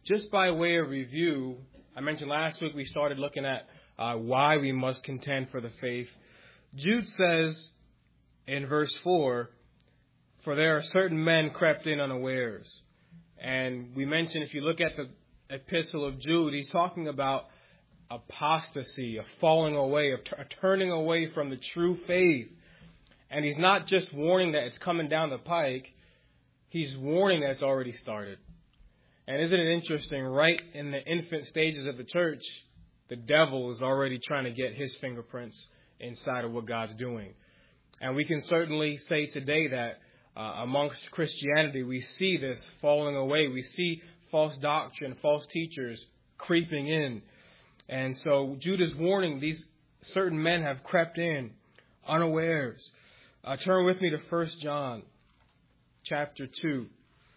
Just by way of review, I mentioned last week we started looking at why we must contend for the faith. Jude says in verse 4, "For there are certain men crept in unawares." And we mentioned if you look at the epistle of Jude, he's talking about apostasy, a falling away, a turning away from the true faith. And he's not just warning that it's coming down the pike, he's warning that it's already started. And isn't it interesting, right in the infant stages of the church, the devil is already trying to get his fingerprints inside of what God's doing. And we can certainly say today that amongst Christianity, we see this falling away. We see false doctrine, false teachers creeping in. And so Jude is warning these certain men have crept in unawares. Turn with me to 1 John chapter 2.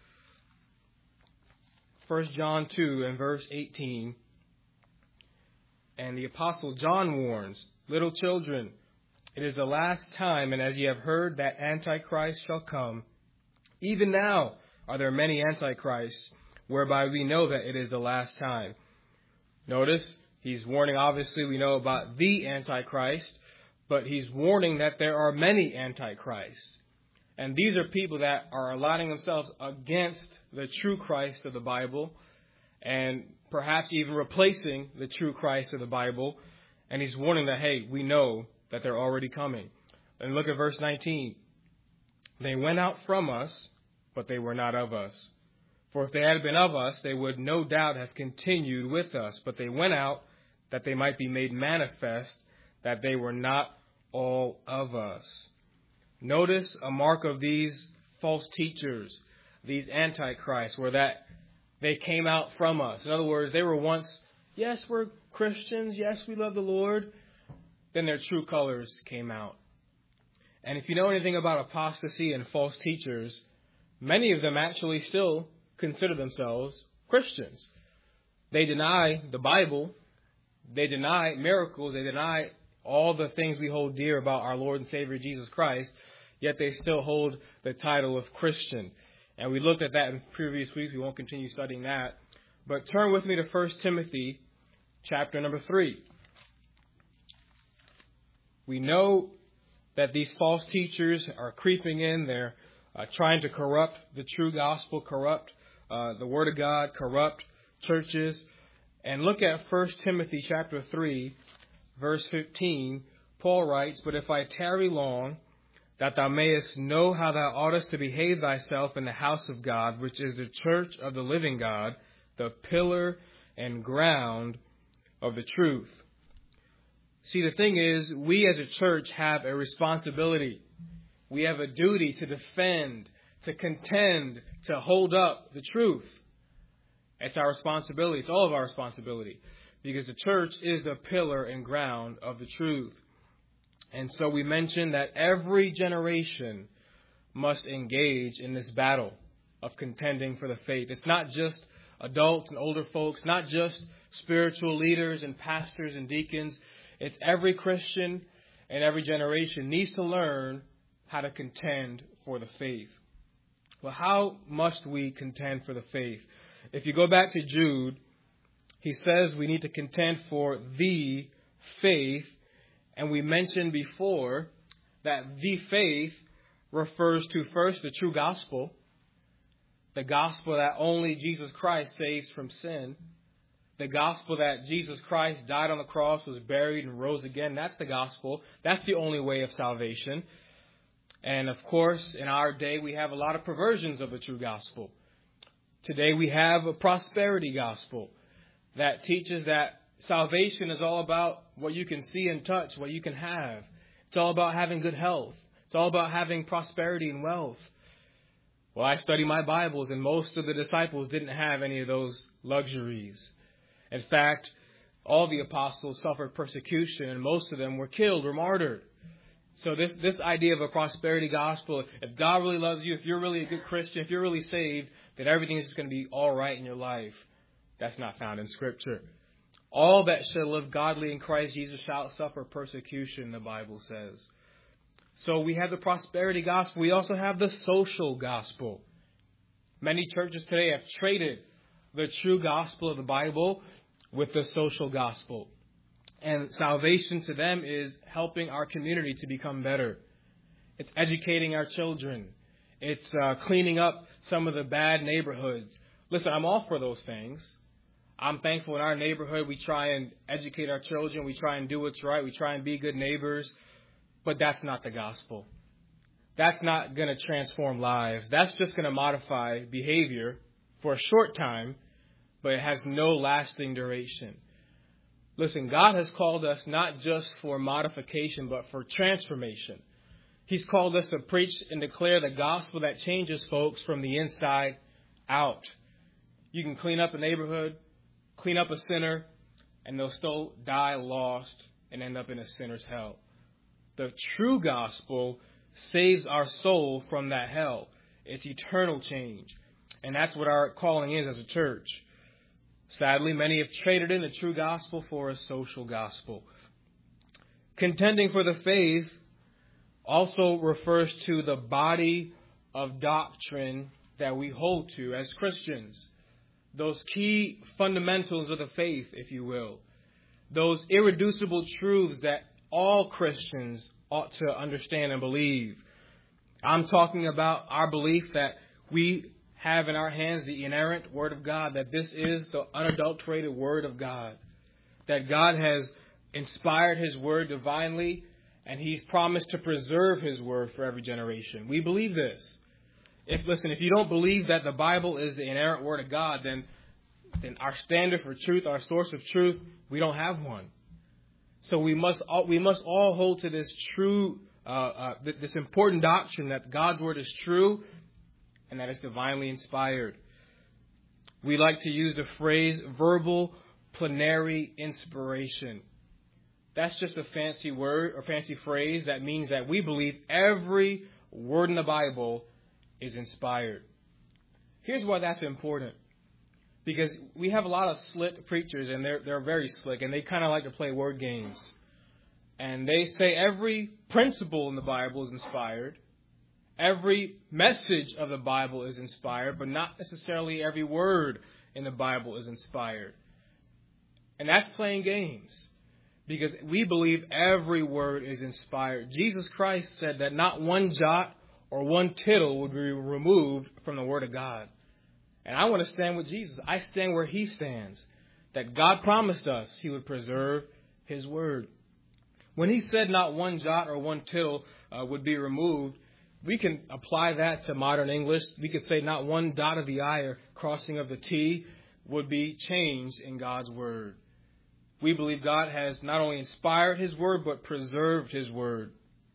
1 John 2 and verse 18. And the Apostle John warns, "Little children, it is the last time, and as ye have heard that Antichrist shall come, even now are there many Antichrists, whereby we know that it is the last time." Notice, he's warning, obviously, we know about the Antichrist, but he's warning that there are many Antichrists. And these are people that are aligning themselves against the true Christ of the Bible and perhaps even replacing the true Christ of the Bible. And he's warning that, hey, we know that they're already coming. And look at verse 19. "They went out from us, but they were not of us. For if they had been of us, they would no doubt have continued with us. But they went out that they might be made manifest that they were not all of us." Notice a mark of these false teachers, these antichrists, were that they came out from us. In other words, they were once, yes, we're Christians, yes, we love the Lord. Then their true colors came out. And if you know anything about apostasy and false teachers, many of them actually still consider themselves Christians. They deny the Bible, they deny miracles, they deny all the things we hold dear about our Lord and Savior Jesus Christ, yet they still hold the title of Christian. And we looked at that in previous weeks. We won't continue studying that. But turn with me to 1 Timothy chapter number 3. We know that these false teachers are creeping in. They're trying to corrupt the true gospel, corrupt the Word of God, corrupt churches. And look at 1 Timothy chapter 3, verse 15. Paul writes, "But if I tarry long, that thou mayest know how thou oughtest to behave thyself in the house of God, which is the church of the living God, the pillar and ground of the truth." See, the thing is, we as a church have a responsibility. We have a duty to defend, to contend, to hold up the truth. It's our responsibility. It's all of our responsibility, because the church is the pillar and ground of the truth. And so we mentioned that every generation must engage in this battle of contending for the faith. It's not just adults and older folks, not just spiritual leaders and pastors and deacons. It's every Christian and every generation needs to learn how to contend for the faith. Well, how must we contend for the faith? If you go back to Jude, he says we need to contend for the faith. And we mentioned before that the faith refers to first the true gospel, the gospel that only Jesus Christ saves from sin, the gospel that Jesus Christ died on the cross, was buried, and rose again. That's the gospel. That's the only way of salvation. And of course, in our day, we have a lot of perversions of the true gospel. Today, we have a prosperity gospel that teaches that salvation is all about what you can see and touch, what you can have. It's all about having good health. It's all about having prosperity and wealth. Well, I study my Bibles, and most of the disciples didn't have any of those luxuries. In fact, all the apostles suffered persecution, and most of them were killed or martyred. So this idea of a prosperity gospel, if God really loves you, if you're really a good Christian, if you're really saved, then everything is just going to be all right in your life. That's not found in Scripture. All that shall live godly in Christ Jesus shall suffer persecution, the Bible says. So we have the prosperity gospel. We also have the social gospel. Many churches today have traded the true gospel of the Bible with the social gospel. And salvation to them is helping our community to become better. It's educating our children. It's cleaning up some of the bad neighborhoods. Listen, I'm all for those things. I'm thankful in our neighborhood we try and educate our children. We try and do what's right. We try and be good neighbors. But that's not the gospel. That's not going to transform lives. That's just going to modify behavior for a short time, but it has no lasting duration. Listen, God has called us not just for modification, but for transformation. He's called us to preach and declare the gospel that changes folks from the inside out. You can clean up a neighborhood, clean up a sinner, and they'll still die lost and end up in a sinner's hell. The true gospel saves our soul from that hell. It's eternal change. And that's what our calling is as a church. Sadly, many have traded in the true gospel for a social gospel. Contending for the faith also refers to the body of doctrine that we hold to as Christians. Those key fundamentals of the faith, if you will. Those irreducible truths that all Christians ought to understand and believe. I'm talking about our belief that we have in our hands the inerrant Word of God, that this is the unadulterated Word of God, that God has inspired His Word divinely, and He's promised to preserve His Word for every generation. We believe this. If you don't believe that the Bible is the inerrant Word of God, then our standard for truth, our source of truth, we don't have one. So we must all hold to this true, this important doctrine that God's Word is true and that it's divinely inspired. We like to use the phrase verbal plenary inspiration. That's just a fancy word or fancy phrase that means that we believe every word in the Bible is inspired. Here's why that's important. Because we have a lot of slick preachers, and they're very slick, and they kind of like to play word games. And they say every principle in the Bible is inspired. Every message of the Bible is inspired, but not necessarily every word in the Bible is inspired. And that's playing games. Because we believe every word is inspired. Jesus Christ said that not one jot or one tittle would be removed from the Word of God. And I want to stand with Jesus. I stand where He stands. That God promised us He would preserve His Word. When He said not one jot or one tittle would be removed, we can apply that to modern English. We could say not one dot of the I or crossing of the T would be changed in God's Word. We believe God has not only inspired His Word, but preserved His Word.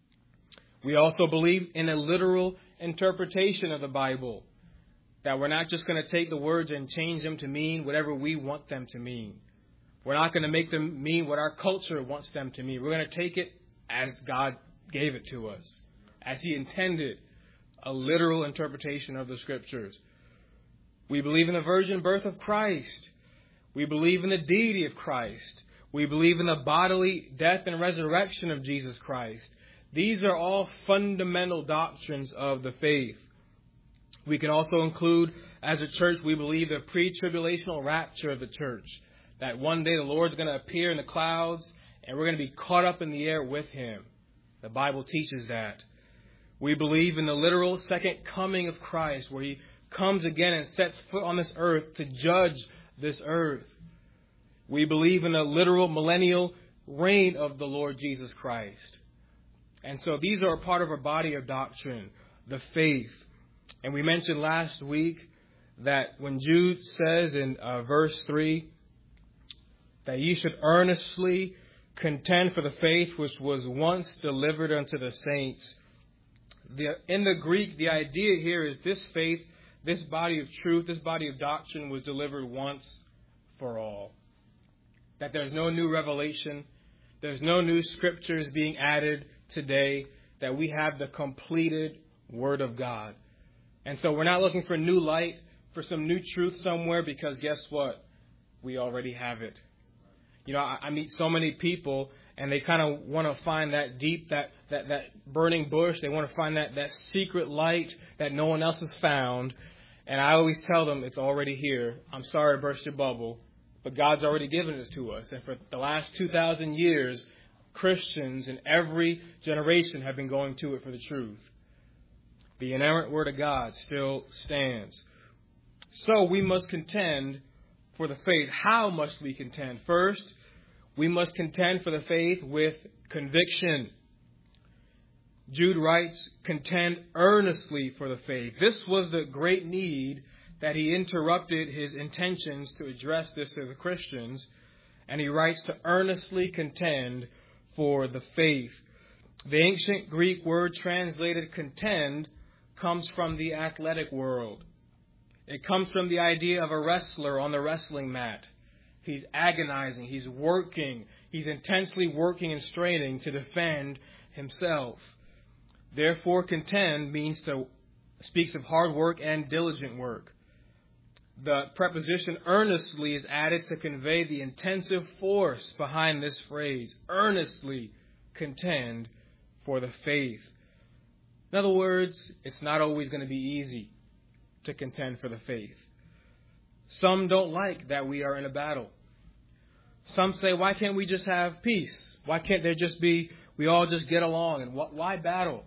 We also believe in a literal interpretation of the Bible. That we're not just going to take the words and change them to mean whatever we want them to mean. We're not going to make them mean what our culture wants them to mean. We're going to take it as God gave it to us, as He intended, a literal interpretation of the Scriptures. We believe in the virgin birth of Christ. We believe in the deity of Christ. We believe in the bodily death and resurrection of Jesus Christ. These are all fundamental doctrines of the faith. We can also include, as a church, we believe the pre-tribulational rapture of the church. That one day the Lord's going to appear in the clouds and we're going to be caught up in the air with Him. The Bible teaches that. We believe in the literal second coming of Christ, where He comes again and sets foot on this earth to judge this earth. We believe in a literal millennial reign of the Lord Jesus Christ. And so these are a part of our body of doctrine, the faith. And we mentioned last week that when Jude says in verse 3 that ye should earnestly contend for the faith which was once delivered unto the saints. In the Greek, the idea here is this faith, this body of truth, this body of doctrine was delivered once for all. That there's no new revelation, there's no new scriptures being added today, that we have the completed Word of God. And so we're not looking for new light, for some new truth somewhere, because guess what? We already have it. You know, I meet so many people, and they kind of want to find that deep, that burning bush. They want to find that secret light that no one else has found. And I always tell them it's already here. I'm sorry to burst your bubble, but God's already given it to us. And for the last 2,000 years, Christians in every generation have been going to it for the truth. The inerrant Word of God still stands. So we must contend for the faith. How must we contend? First, we must contend for the faith with conviction. Jude writes, contend earnestly for the faith. This was the great need that he interrupted his intentions to address this to the Christians. And he writes to earnestly contend for the faith. The ancient Greek word translated contend comes from the athletic world. It comes from the idea of a wrestler on the wrestling mat. He's agonizing, he's working, he's intensely working and straining to defend himself. Therefore, contend speaks of hard work and diligent work. The preposition earnestly is added to convey the intensive force behind this phrase. Earnestly contend for the faith. In other words, it's not always going to be easy to contend for the faith. Some don't like that we are in a battle. Some say, why can't we just have peace? Why can't there just be, we all just get along? And why battle?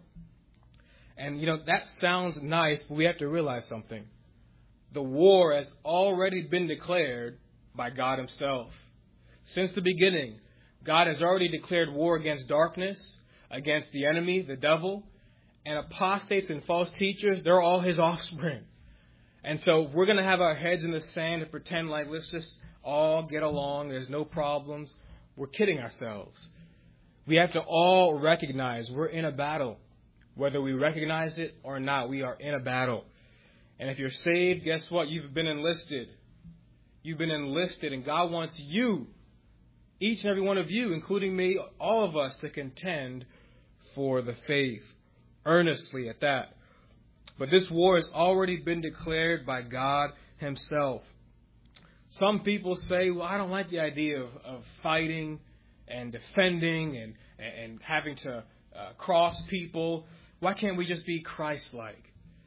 And, that sounds nice, but we have to realize something. The war has already been declared by God himself. Since the beginning, God has already declared war against darkness, against the enemy, the devil, and apostates and false teachers. They're all his offspring. And so we're going to have our heads in the sand and pretend like let's just all get along. There's no problems. We're kidding ourselves. We have to all recognize we're in a battle. Whether we recognize it or not, we are in a battle. And if you're saved, guess what? You've been enlisted. You've been enlisted, and God wants you, each and every one of you, including me, all of us, to contend for the faith, earnestly at that. But this war has already been declared by God himself. Some people say, well, I don't like the idea of fighting and defending and having to cross people. Why can't we just be Christ-like?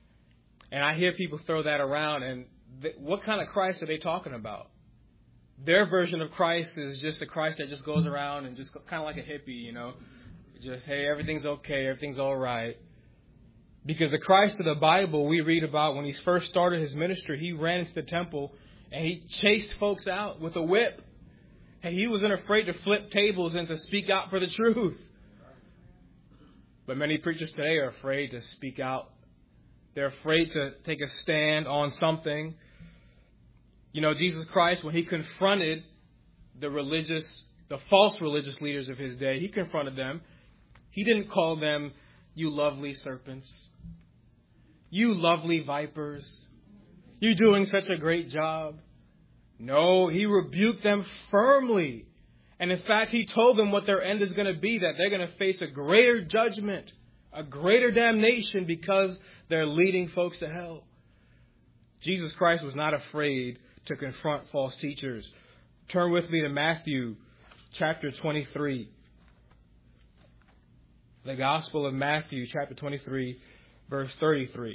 And I hear people throw that around, and what kind of Christ are they talking about? Their version of Christ is just a Christ that just goes around and just kind of like a hippie, just, hey, everything's okay, everything's all right. Because the Christ of the Bible we read about when he first started his ministry, he ran into the temple and he chased folks out with a whip. And he wasn't afraid to flip tables and to speak out for the truth. But many preachers today are afraid to speak out. They're afraid to take a stand on something. Jesus Christ, when he confronted the false religious leaders of his day, he confronted them. He didn't call them, you lovely serpents, you lovely vipers, you're doing such a great job. No, he rebuked them firmly. And in fact, he told them what their end is going to be, that they're going to face a greater judgment, a greater damnation because they're leading folks to hell. Jesus Christ was not afraid to confront false teachers. Turn with me to Matthew chapter 23. The Gospel of Matthew chapter 23, verse 33.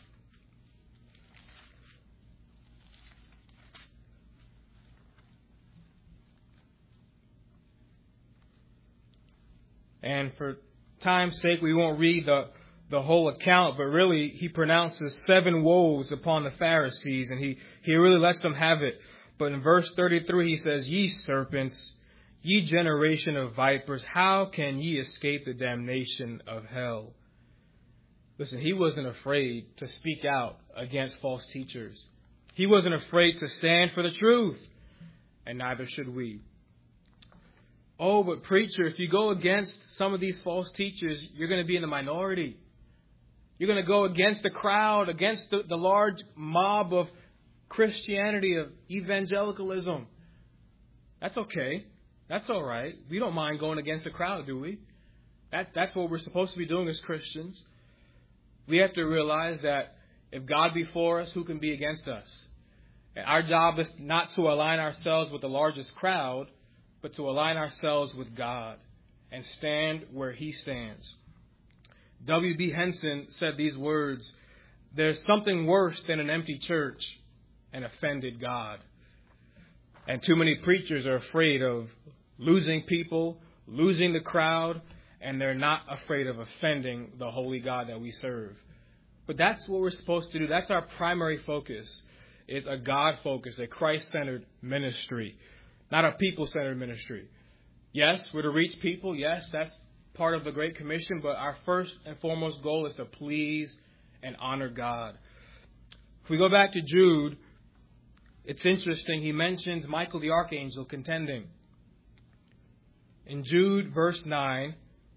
And for time's sake, we won't read the whole account, but really he pronounces 7 woes upon the Pharisees, and he really lets them have it. But in verse 33, he says, ye serpents, ye generation of vipers, how can ye escape the damnation of hell? Listen, he wasn't afraid to speak out against false teachers. He wasn't afraid to stand for the truth, and neither should we. Oh, but preacher, if you go against some of these false teachers, you're going to be in the minority. You're going to go against the crowd, against the large mob of Christianity, of evangelicalism. That's okay. That's all right. We don't mind going against the crowd, do we? That's what we're supposed to be doing as Christians. We have to realize that if God be for us, who can be against us? And our job is not to align ourselves with the largest crowd, but to align ourselves with God and stand where he stands. W.B. Henson said these words, there's something worse than an empty church and offended God. And too many preachers are afraid of losing people, losing the crowd, and they're not afraid of offending the holy God that we serve. But that's what we're supposed to do. That's our primary focus, is a God-focused, a Christ-centered ministry, not a people-centered ministry. Yes, we're to reach people. Yes, that's part of the Great Commission. But our first and foremost goal is to please and honor God. If we go back to Jude, it's interesting. He mentions Michael the archangel contending. In Jude, verse 9,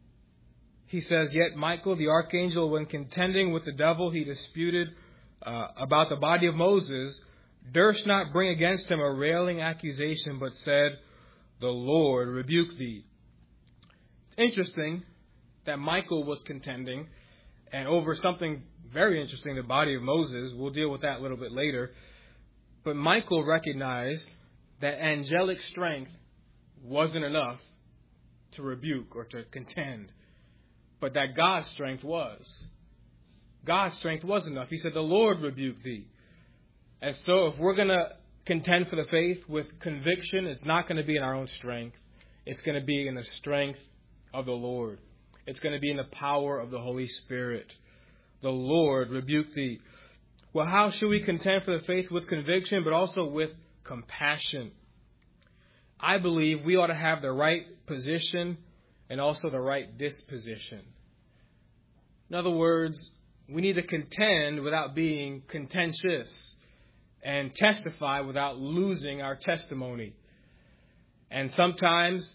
he says, "Yet Michael the archangel, when contending with the devil, he disputed about the body of Moses, durst not bring against him a railing accusation, but said, The Lord rebuke thee." It's interesting that Michael was contending, and over something very interesting, the body of Moses. We'll deal with that a little bit later. But Michael recognized that angelic strength wasn't enough to rebuke or to contend, but that God's strength was. God's strength was enough. He said, "The Lord rebuke thee." And so if we're going to contend for the faith with conviction, it's not going to be in our own strength. It's going to be in the strength of the Lord. It's going to be in the power of the Holy Spirit. The Lord rebuke thee. Well, how should we contend for the faith with conviction, but also with compassion? I believe we ought to have the right position and also the right disposition. In other words, we need to contend without being contentious and testify without losing our testimony. And sometimes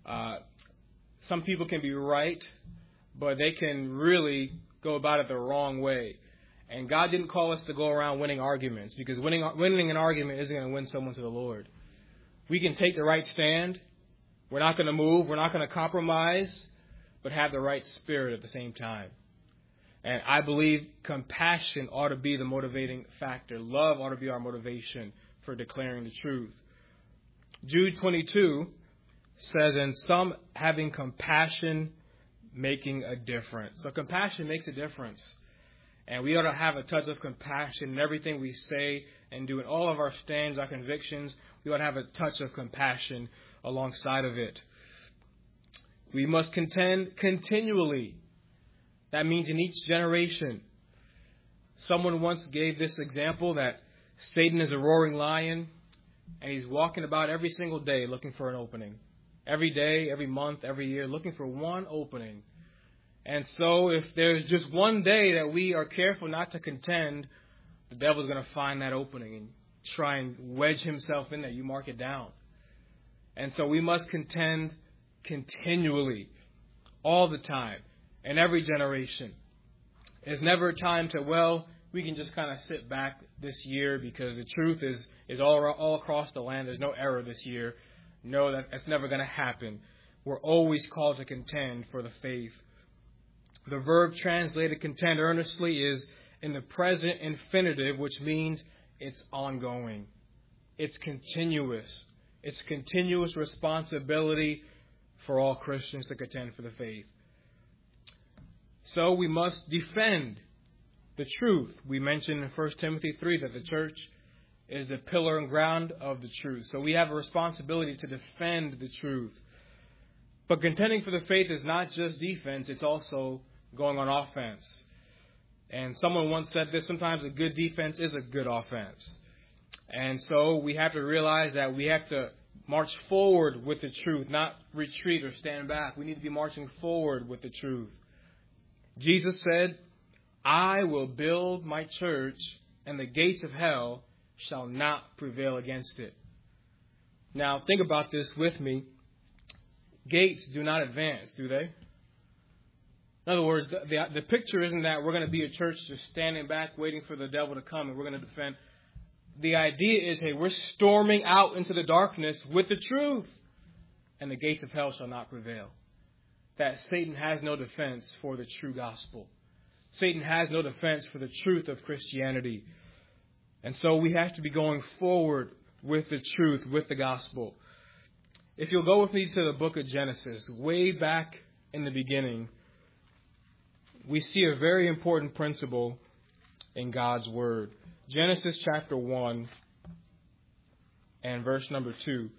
some people can be right, but they can really go about it the wrong way. And God didn't call us to go around winning arguments, because winning an argument isn't going to win someone to the Lord. We can take the right stand. We're not going to move. We're not going to compromise, but have the right spirit at the same time. And I believe compassion ought to be the motivating factor. Love ought to be our motivation for declaring the truth. Jude 22 says, "And some having compassion, making a difference." So compassion makes a difference. And we ought to have a touch of compassion in everything we say and do. In all of our stands, our convictions, we ought to have a touch of compassion alongside of it. We must contend continually. That means in each generation. Someone once gave this example that Satan is a roaring lion, and he's walking about every single day looking for an opening. Every day, every month, every year, looking for one opening. And so if there's just one day that we are careful not to contend, the devil's going to find that opening and try and wedge himself in there. You mark it down. And so we must contend continually, all the time, in every generation. There's never a time to, we can just kind of sit back this year because the truth is all across the land. There's no error this year. No, that's never going to happen. We're always called to contend for the faith. The verb translated contend earnestly is in the present infinitive, which means it's ongoing. It's continuous. It's continuous responsibility for all Christians to contend for the faith. So we must defend the truth. We mentioned in 1 Timothy 3 that the church is the pillar and ground of the truth. So we have a responsibility to defend the truth. But contending for the faith is not just defense, it's also going on offense. And someone once said this, sometimes a good defense is a good offense. And so we have to realize that we have to march forward with the truth, not retreat or stand back. We need to be marching forward with the truth. Jesus said, "I will build my church, and the gates of hell shall not prevail against it." Now, think about this with me. Gates do not advance, do they? In other words, the picture isn't that we're going to be a church just standing back waiting for the devil to come and we're going to defend. The idea is, hey, we're storming out into the darkness with the truth, and the gates of hell shall not prevail. That Satan has no defense for the true gospel. Satan has no defense for the truth of Christianity. And so we have to be going forward with the truth, with the gospel. If you'll go with me to the book of Genesis, way back in the beginning, we see a very important principle in God's Word. Genesis chapter 1 and verse number 2.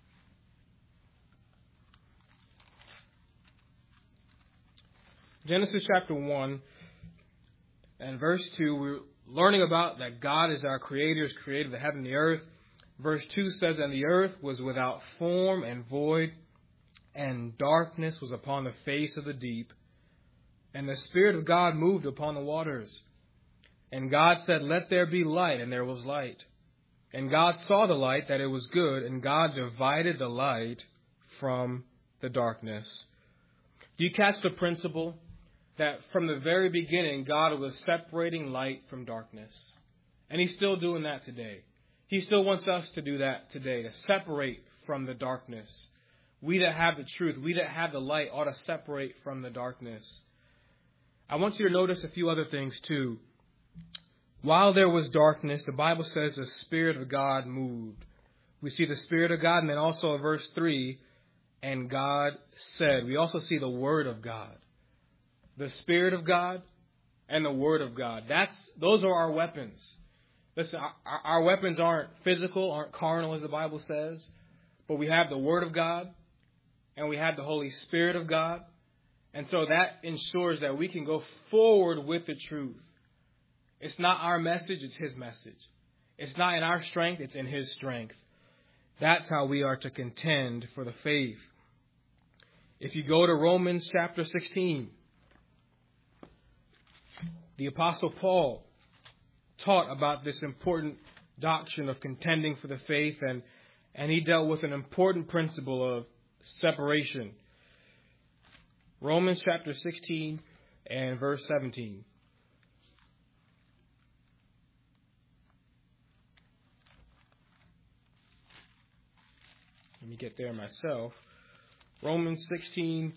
Genesis chapter 1 and verse 2, we're learning about that God is our Creator, has created the heaven and the earth. Verse 2 says, "And the earth was without form and void, and darkness was upon the face of the deep. And the Spirit of God moved upon the waters. And God said, Let there be light, and there was light. And God saw the light, that it was good, and God divided the light from the darkness." Do you catch the principle? That from the very beginning, God was separating light from darkness. And He's still doing that today. He still wants us to do that today, to separate from the darkness. We that have the truth, we that have the light, ought to separate from the darkness. I want you to notice a few other things too. While there was darkness, the Bible says the Spirit of God moved. We see the Spirit of God, and then also in verse 3, and God said. We also see the Word of God. The Spirit of God and the Word of God. Those are our weapons. Listen, our weapons aren't physical, aren't carnal, as the Bible says. But we have the Word of God and we have the Holy Spirit of God. And so that ensures that we can go forward with the truth. It's not our message, it's His message. It's not in our strength, it's in His strength. That's how we are to contend for the faith. If you go to Romans chapter 16, the Apostle Paul taught about this important doctrine of contending for the faith, and he dealt with an important principle of separation. Romans chapter 16 and verse 17. Let me get there myself. Romans 16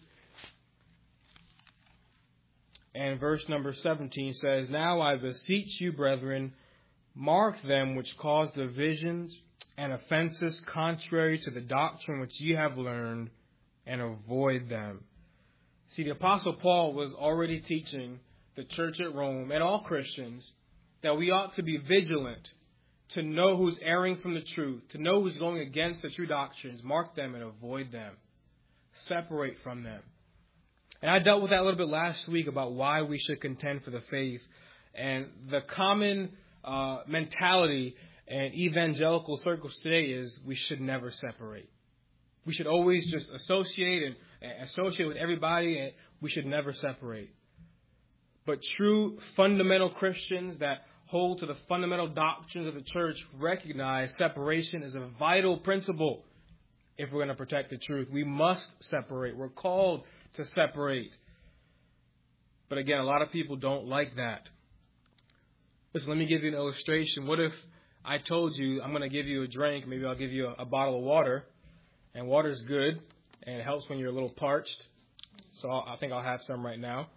and verse number 17 says, "Now I beseech you, brethren, mark them which cause divisions and offenses contrary to the doctrine which ye have learned, and avoid them." See, the Apostle Paul was already teaching the church at Rome and all Christians that we ought to be vigilant to know who's erring from the truth, to know who's going against the true doctrines, mark them and avoid them. Separate from them. And I dealt with that a little bit last week about why we should contend for the faith. And the common mentality in evangelical circles today is we should never separate. We should always just associate with everybody, and we should never separate. But true fundamental Christians that hold to the fundamental doctrines of the church recognize separation is a vital principle if we're going to protect the truth. We must separate. We're called to separate. But again, a lot of people don't like that. Listen, let me give you an illustration. What if I told you I'm going to give you a drink, maybe I'll give you a bottle of water, and water's good, and it helps when you're a little parched. So I think I'll have some right now.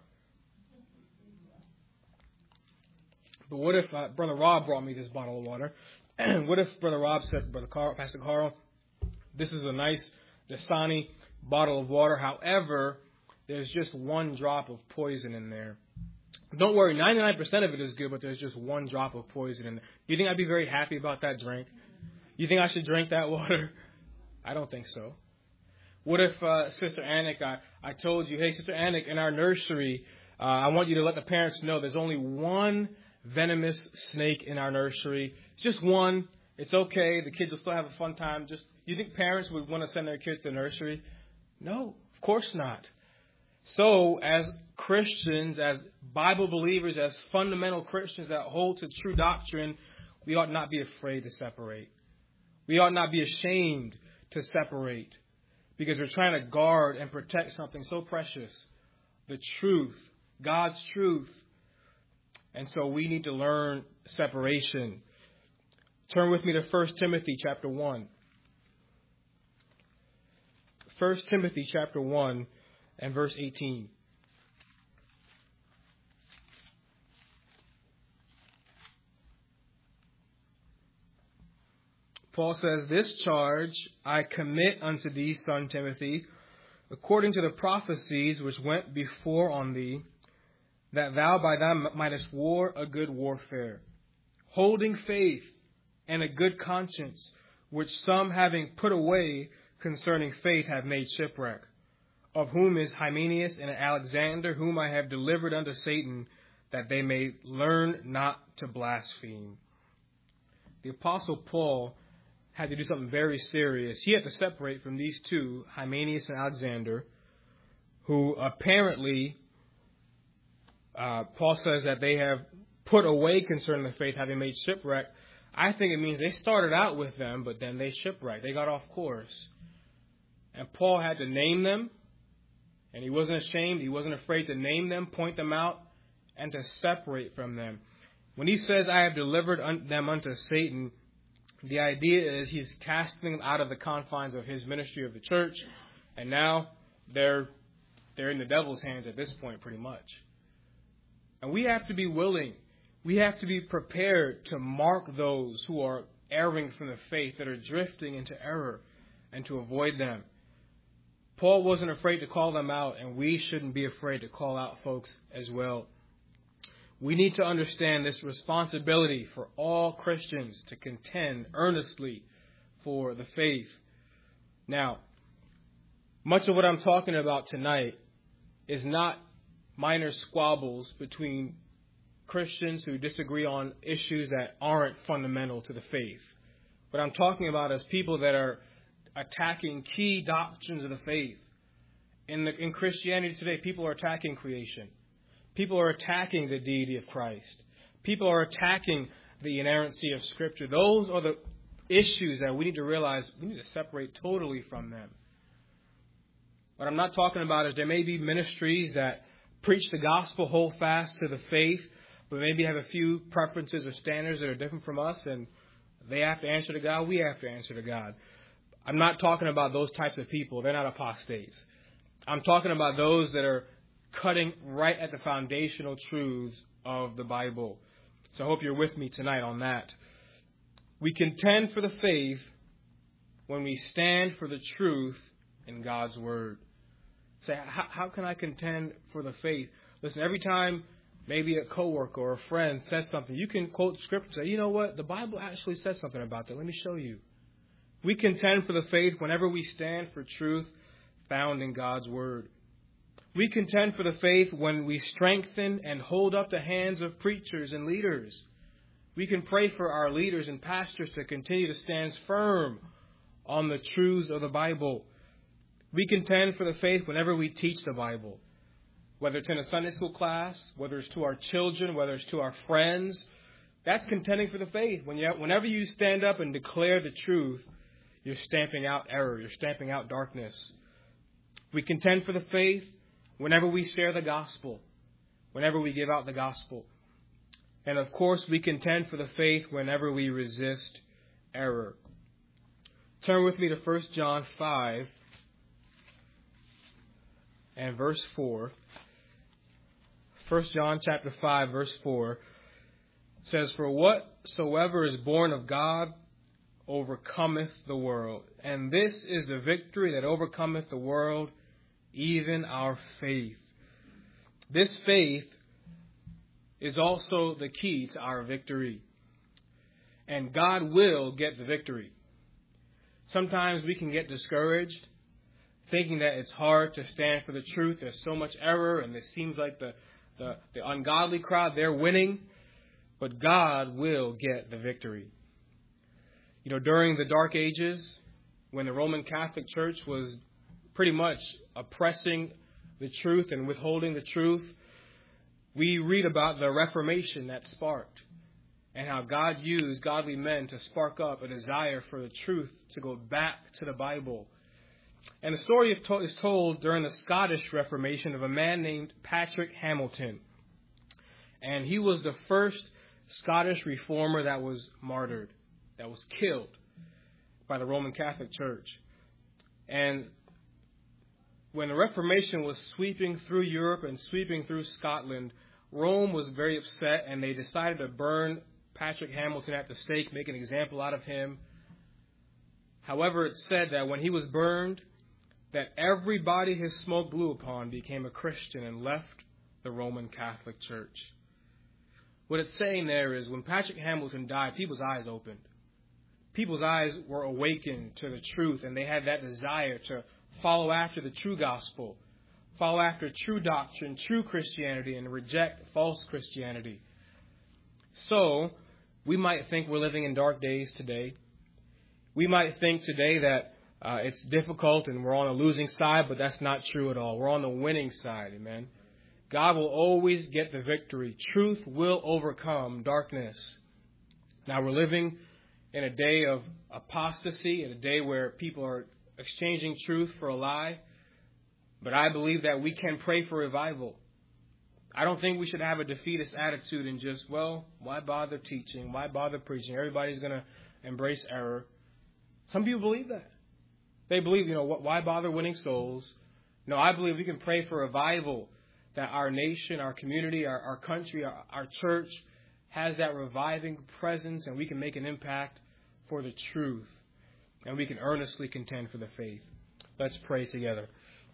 But what if Brother Rob brought me this bottle of water? What if Brother Rob said, Pastor Carl, this is a nice Dasani bottle of water. However, there's just one drop of poison in there. Don't worry, 99% of it is good, but there's just one drop of poison in there. You think I'd be very happy about that drink? You think I should drink that water? I don't think so. What if, Sister Anik, I told you, hey, Sister Anik, in our nursery, I want you to let the parents know there's only one venomous snake in our nursery. It's just one. It's okay. The kids will still have a fun time. You think parents would want to send their kids to the nursery? No, of course not. So, as Christians, as Bible believers, as fundamental Christians that hold to true doctrine, we ought not be afraid to separate. We ought not be ashamed to separate because we're trying to guard and protect something so precious, the truth, God's truth. And so we need to learn separation. Turn with me to 1 Timothy chapter 1. 1 Timothy chapter 1 and verse 18. Paul says, "This charge I commit unto thee, son Timothy, according to the prophecies which went before on thee, that thou by them mightest war a good warfare, holding faith and a good conscience, which some having put away concerning faith have made shipwreck, of whom is Hymenaeus and Alexander, whom I have delivered unto Satan, that they may learn not to blaspheme. The Apostle Paul had to do something very serious. He had to separate from these two, Hymenaeus and Alexander, who apparently, Paul says that they have put away concerning the faith, having made shipwreck. I think it means they started out with them, but then they shipwrecked. They got off course. And Paul had to name them, and he wasn't ashamed. He wasn't afraid to name them, point them out, and to separate from them. When he says, I have delivered them unto Satan, the idea is he's casting them out of the confines of his ministry of the church, and now they're in the devil's hands at this point, pretty much. And we have to be willing, we have to be prepared to mark those who are erring from the faith, that are drifting into error, and to avoid them. Paul wasn't afraid to call them out, and we shouldn't be afraid to call out folks as well. We need to understand this responsibility for all Christians to contend earnestly for the faith. Now, much of what I'm talking about tonight is not minor squabbles between Christians who disagree on issues that aren't fundamental to the faith. What I'm talking about is people that are attacking key doctrines of the faith. In Christianity today, people are attacking creation. People are attacking the deity of Christ. People are attacking the inerrancy of Scripture. Those are the issues that we need to realize we need to separate totally from them. What I'm not talking about is there may be ministries that preach the gospel, hold fast to the faith, but maybe have a few preferences or standards that are different from us, and they have to answer to God, we have to answer to God. I'm not talking about those types of people. They're not apostates. I'm talking about those that are cutting right at the foundational truths of the Bible. So I hope you're with me tonight on that. We contend for the faith when we stand for the truth in God's Word. Say, how can I contend for the faith? Listen, every time maybe a coworker or a friend says something, you can quote Scripture and say, you know what? The Bible actually says something about that. Let me show you. We contend for the faith whenever we stand for truth found in God's Word. We contend for the faith when we strengthen and hold up the hands of preachers and leaders. We can pray for our leaders and pastors to continue to stand firm on the truths of the Bible. We contend for the faith whenever we teach the Bible, whether it's in a Sunday school class, whether it's to our children, whether it's to our friends. That's contending for the faith. Whenever you stand up and declare the truth, you're stamping out error. You're stamping out darkness. We contend for the faith whenever we share the gospel, whenever we give out the gospel. And of course, we contend for the faith whenever we resist error. Turn with me to 1 John 5 and verse 4. 1 John chapter 5, verse 4 says, For whatsoever is born of God overcometh the world. And this is the victory that overcometh the world, even our faith. This faith is also the key to our victory. And God will get the victory. Sometimes we can get discouraged, thinking that it's hard to stand for the truth. There's so much error, and it seems like the ungodly crowd, they're winning. But God will get the victory. You know, during the Dark Ages, when the Roman Catholic Church was pretty much oppressing the truth and withholding the truth, we read about the Reformation that sparked and how God used godly men to spark up a desire for the truth to go back to the Bible. And the story is told during the Scottish Reformation of a man named Patrick Hamilton. And he was the first Scottish reformer that was martyred, that was killed by the Roman Catholic Church. And when the Reformation was sweeping through Europe and sweeping through Scotland, Rome was very upset, and they decided to burn Patrick Hamilton at the stake, make an example out of him. However, it's said that when he was burned, that everybody his smoke blew upon became a Christian and left the Roman Catholic Church. What it's saying there is when Patrick Hamilton died, people's eyes opened. People's eyes were awakened to the truth, and they had that desire to follow after the true gospel, follow after true doctrine, true Christianity, and reject false Christianity. So, we might think we're living in dark days today. We might think today that it's difficult and we're on a losing side, but that's not true at all. We're on the winning side, amen. God will always get the victory. Truth will overcome darkness. Now, we're living in a day of apostasy, in a day where people are exchanging truth for a lie. But I believe that we can pray for revival. I don't think we should have a defeatist attitude and just, well, why bother teaching? Why bother preaching? Everybody's going to embrace error. Some people believe that. They believe, why bother winning souls? No, I believe we can pray for revival, that our nation, our community, our country, our church has that reviving presence, and we can make an impact for the truth. And we can earnestly contend for the faith. Let's pray together.